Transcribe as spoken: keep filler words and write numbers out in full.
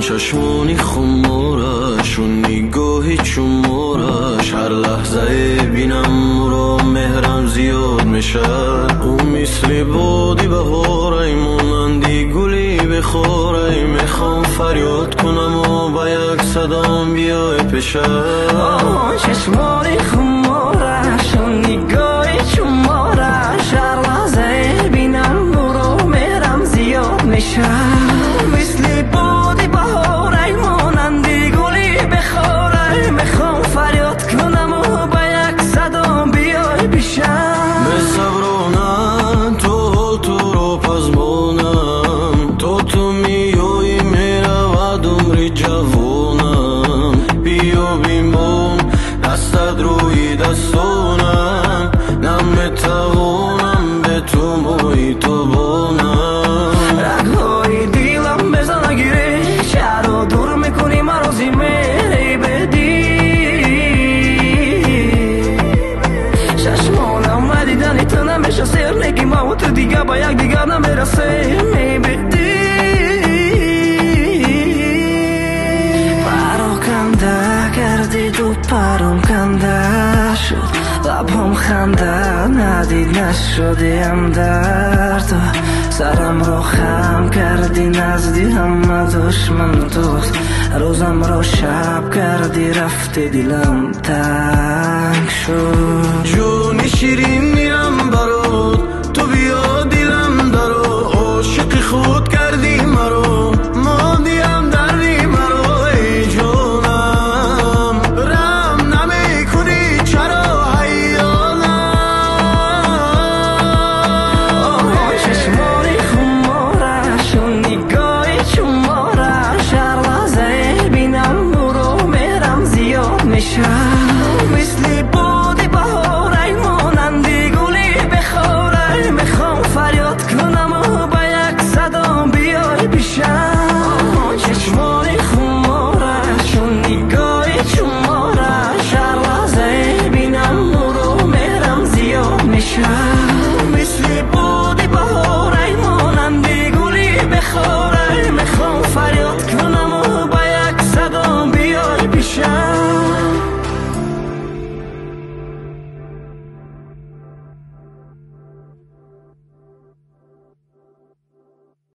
چشمانی خمارش و نگاهی چمارش، هر لحظه بینم رو مهرم زیاد میشه. او مثل بادی بهاره مانندی گلی بخوره، میخوام فریاد کنم و با یک صدام بیای پیشه. چشمانی خمارش و نگاهی چمارش، هر لحظه بینم رو مهرم زیاد میشه. مثل بادی بهاره مانندی گلی بخوره، میخوام فریاد کنم و با یک صدام بیای پیشه. بصبرانم تو تو رو پزمانم، تو تو میایی میرود عمری جوانم. بیا بیمون دستت روی دستانم، نمیتوانم به تو میتوانم. رگهای دیلم بزن گیری، چرا دور میکنی مرا زیمه بدی. چشمانم و دیدنی تو نمیشه سر، نگی ما و تو دیگه با یک دیگر نمیرسه میبدی. پراکنده کردی دو پرم کنده شد، لبم خنده ندید نشدیم در تو. سرم رو خم کردی نزدی همه دشمن دوست، روزم رو شب کردی رفتی دلم تنگ شد. جون شیرین میرم برات